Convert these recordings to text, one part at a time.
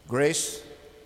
Grace,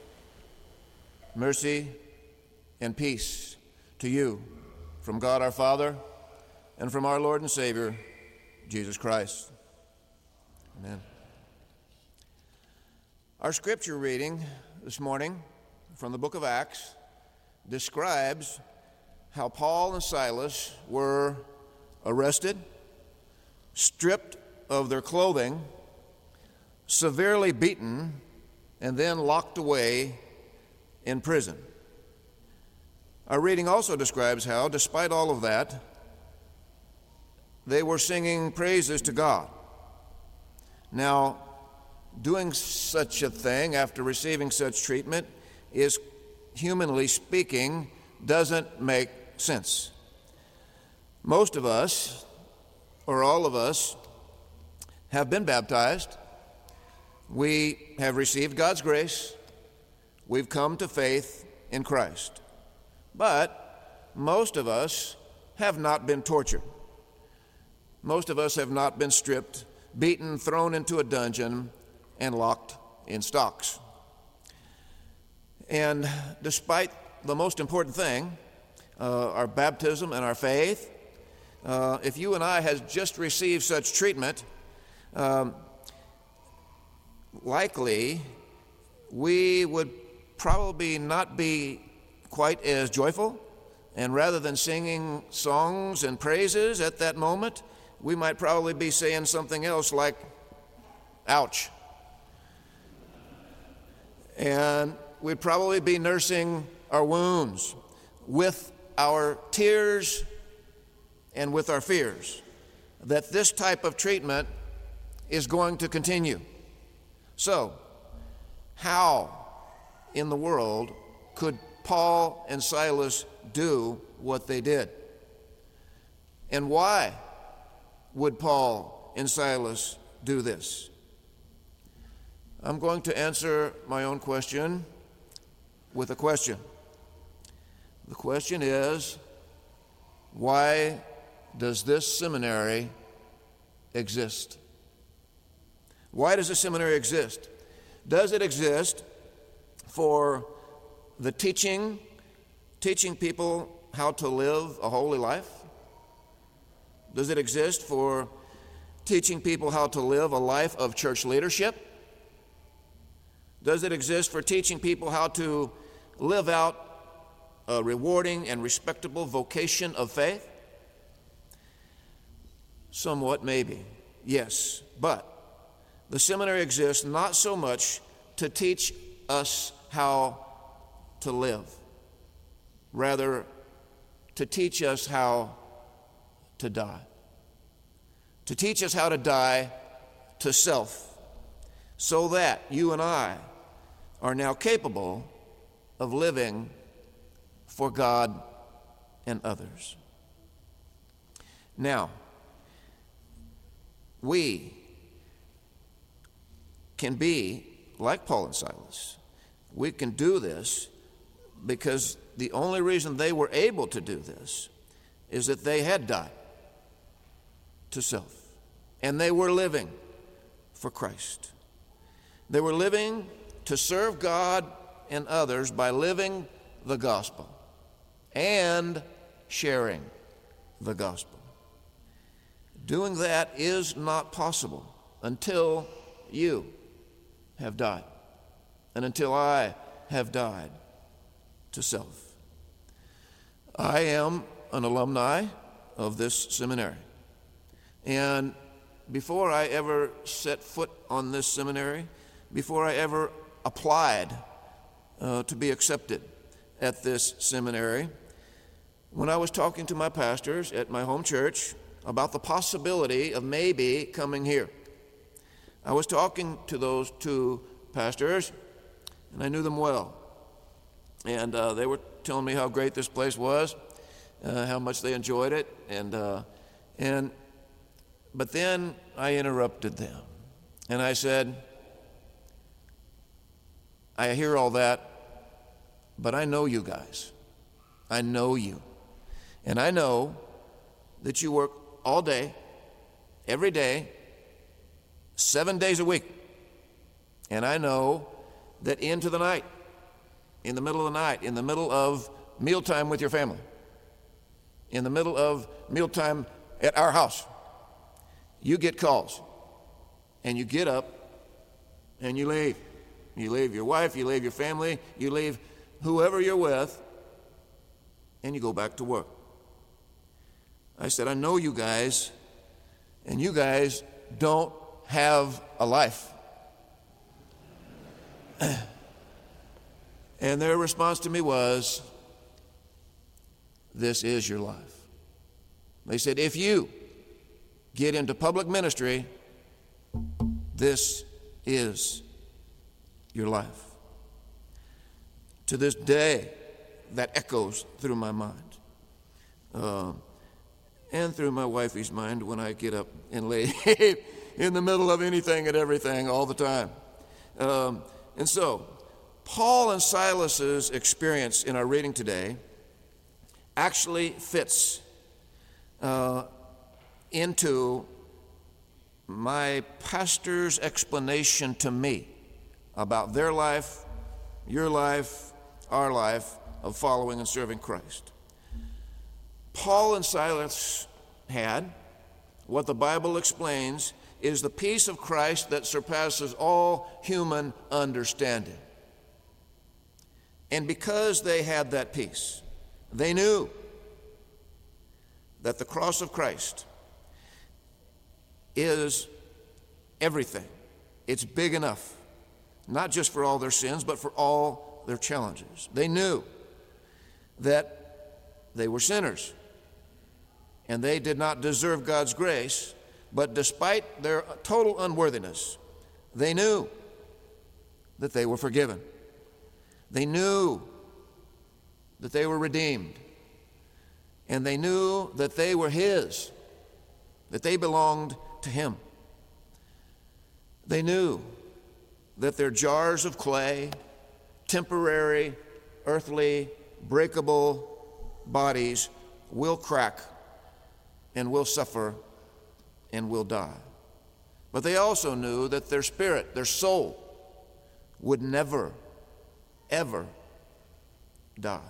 mercy, and peace to you from God our Father and from our Lord and Savior, Jesus Christ. Amen. Our scripture reading this morning from the book of Acts describes how Paul and Silas were arrested, stripped of their clothing, severely beaten, and then locked away in prison. Our reading also describes how, despite all of that, they were singing praises to God. Now, doing such a thing after receiving such treatment is, humanly speaking, doesn't make sense. Most of us, or all of us, have been baptized. We have received God's grace. We've come to faith in Christ. But most of us have not been tortured. Most of us have not been stripped, beaten, thrown into a dungeon, and locked in stocks. And despite the most important thing, our baptism and our faith, if you and I had just received such treatment, likely we would probably not be quite as joyful, and rather than singing songs and praises at that moment, we might probably be saying something else like, ouch. And we'd probably be nursing our wounds with our tears and with our fears that this type of treatment is going to continue. So, how in the world could Paul and Silas do what they did? And why would Paul and Silas do this? I'm going to answer my own question with a question. The question is, why does this seminary exist? Why does the seminary exist? Does it exist for the teaching people how to live a holy life? Does it exist for teaching people how to live a life of church leadership? Does it exist for teaching people how to live out a rewarding and respectable vocation of faith? Somewhat, maybe, yes, but the seminary exists not so much to teach us how to live, rather to teach us how to die. To teach us how to die to self, so that you and I are now capable of living for God and others. Now, we can be like Paul and Silas. We can do this because the only reason they were able to do this is that they had died to self, and they were living for Christ. They were living to serve God and others by living the gospel and sharing the gospel. Doing that is not possible until you have died, and until I have died to self. I am an alumni of this seminary, and before I ever set foot on this seminary, before I ever applied to be accepted at this seminary, when I was talking to my pastors at my home church about the possibility of maybe coming here, I was talking to those two pastors, and I knew them well. And they were telling me how great this place was, how much they enjoyed it, but then I interrupted them, and I said, I hear all that, but I know you guys. I know you. And I know that you work all day, every day, 7 days a week. And I know that into the night, in the middle of the night, in the middle of mealtime with your family, in the middle of mealtime at our house, you get calls, and you get up, and you leave. You leave your wife, you leave your family, you leave whoever you're with, and you go back to work. I said, I know you guys, and you guys don't have a life. And their response to me was, this is your life. They said, if you get into public ministry, this is your life. To this day, that echoes through my mind, and through my wifey's mind when I get up and lay in the middle of anything and everything all the time. And so, Paul and Silas's experience in our reading today actually fits into my pastor's explanation to me about their life, your life, our life of following and serving Christ. Paul and Silas had what the Bible explains is the peace of Christ that surpasses all human understanding. And because they had that peace, they knew that the cross of Christ is everything. It's big enough, not just for all their sins, but for all their challenges. They knew that they were sinners, and they did not deserve God's grace, but despite their total unworthiness, they knew that they were forgiven. They knew that they were redeemed, and they knew that they were His, that they belonged to Him. They knew that their jars of clay, temporary, earthly, breakable bodies will crack and will suffer and will die. But they also knew that their spirit, their soul, would never, ever die.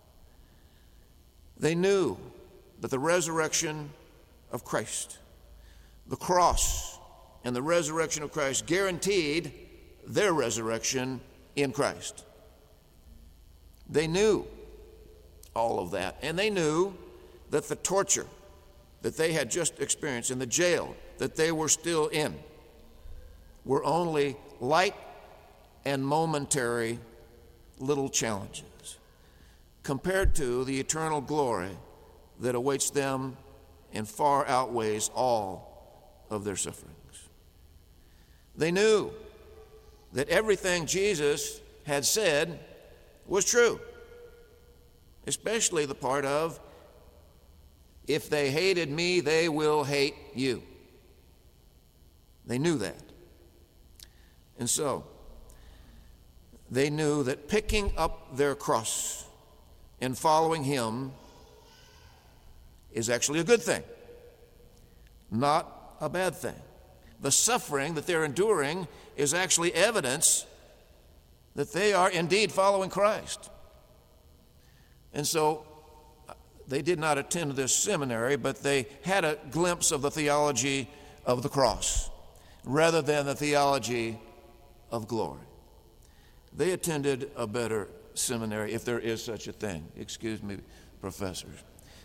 They knew that the resurrection of Christ, the cross and the resurrection of Christ guaranteed their resurrection in Christ. They knew all of that, and they knew that the torture that they had just experienced in the jail that they were still in were only light and momentary little challenges compared to the eternal glory that awaits them and far outweighs all of their sufferings. They knew that everything Jesus had said was true, especially the part of, if they hated me, they will hate you. They knew that. And so, they knew that picking up their cross and following Him is actually a good thing, not a bad thing. The suffering that they're enduring is actually evidence that they are indeed following Christ. And so, they did not attend this seminary, but they had a glimpse of the theology of the cross rather than the theology of glory. They attended a better seminary, if there is such a thing. Excuse me, professors.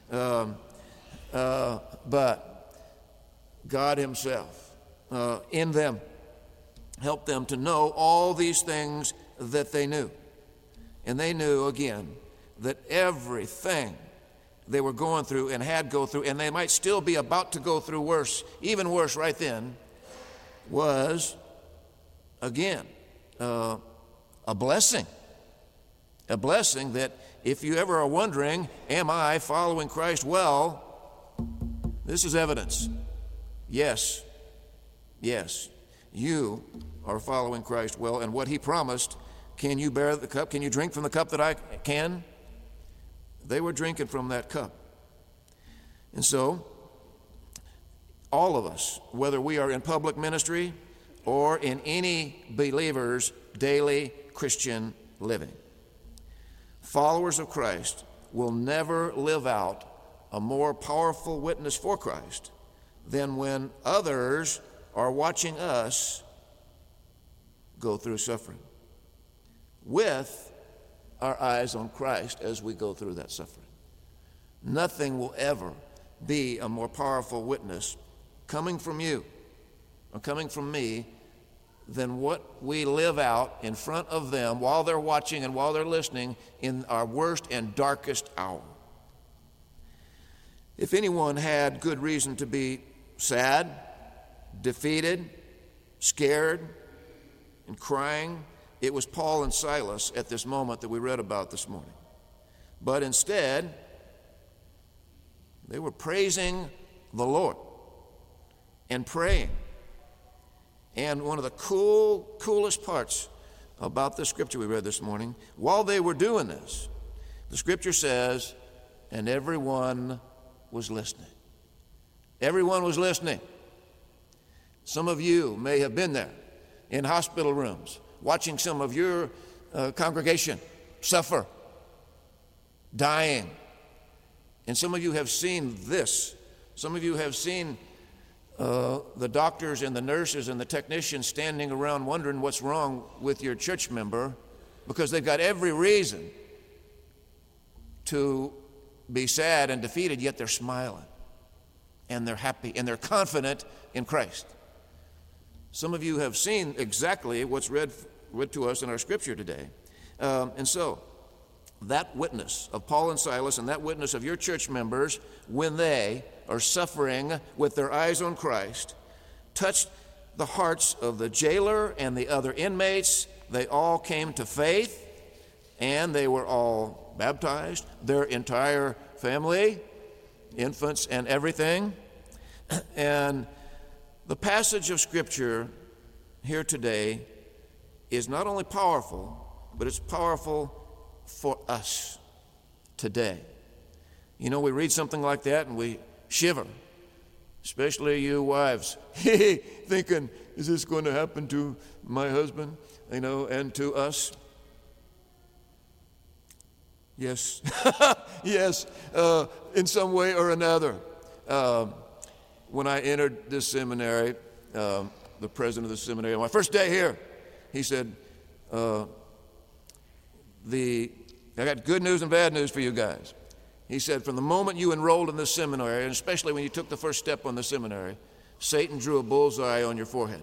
But God Himself in them helped them to know all these things that they knew. And they knew, again, that everything they were going through and had go through, and they might still be about to go through worse, even worse right then, was, again, a blessing. A blessing that if you ever are wondering, am I following Christ well, this is evidence. Yes, you are following Christ well, and what He promised, can you bear the cup? Can you drink from the cup that I can? They were drinking from that cup. And so, all of us, whether we are in public ministry or in any believer's daily Christian living. Followers of Christ will never live out a more powerful witness for Christ than when others are watching us go through suffering, with our eyes on Christ as we go through that suffering. Nothing will ever be a more powerful witness coming from you or coming from me than what we live out in front of them while they're watching and while they're listening in our worst and darkest hour. If anyone had good reason to be sad, defeated, scared, and crying, it was Paul and Silas at this moment that we read about this morning. But instead, they were praising the Lord and praying. And one of the coolest parts about the scripture we read this morning, while they were doing this, the scripture says, and everyone was listening. Everyone was listening. Some of you may have been there in hospital rooms, watching some of your congregation suffer, dying. And some of you have seen this. Some of you have seen the doctors and the nurses and the technicians standing around wondering what's wrong with your church member, because they've got every reason to be sad and defeated, yet they're smiling and they're happy and they're confident in Christ. Some of you have seen exactly what's read to us in our scripture today. And so that witness of Paul and Silas and that witness of your church members when they are suffering with their eyes on Christ touched the hearts of the jailer and the other inmates. They all came to faith and they were all baptized, their entire family, infants and everything. And the passage of Scripture here today is not only powerful, but it's powerful for us today. You know, we read something like that and we shiver, especially you wives, thinking, is this going to happen to my husband, and to us? Yes, yes, in some way or another. When I entered this seminary, the president of the seminary, on my first day here, he said, I got good news and bad news for you guys. He said, from the moment you enrolled in this seminary, and especially when you took the first step on the seminary, Satan drew a bullseye on your forehead.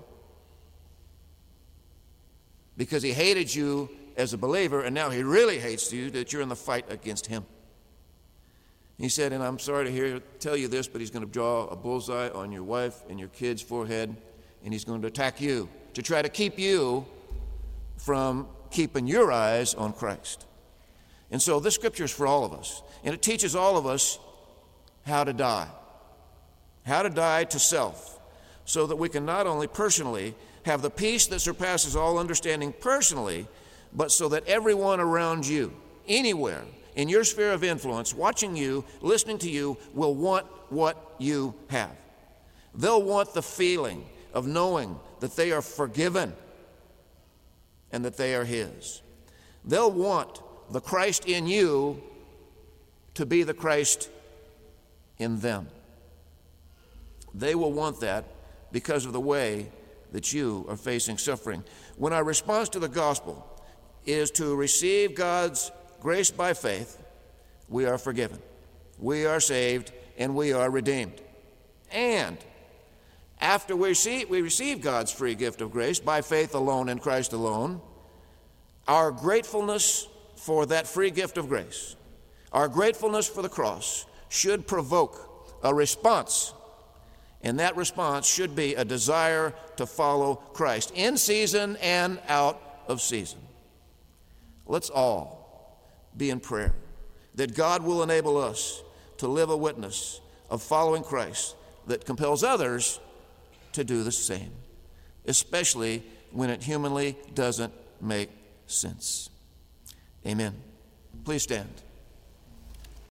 Because he hated you as a believer, and now he really hates you that you're in the fight against him. He said, and I'm sorry to tell you this, but he's going to draw a bullseye on your wife and your kids' forehead, and he's going to attack you to try to keep you from keeping your eyes on Christ. And so this scripture is for all of us, and it teaches all of us how to die to self, so that we can not only personally have the peace that surpasses all understanding personally, but so that everyone around you, anywhere, in your sphere of influence, watching you, listening to you, will want what you have. They'll want the feeling of knowing that they are forgiven and that they are His. They'll want the Christ in you to be the Christ in them. They will want that because of the way that you are facing suffering. When our response to the gospel is to receive God's grace by faith, we are forgiven, we are saved, and we are redeemed. And after we receive God's free gift of grace by faith alone in Christ alone, our gratefulness for that free gift of grace, our gratefulness for the cross, should provoke a response. And that response should be a desire to follow Christ in season and out of season. Let's all be in prayer that God will enable us to live a witness of following Christ that compels others to do the same, especially when it humanly doesn't make sense. Amen. Please stand.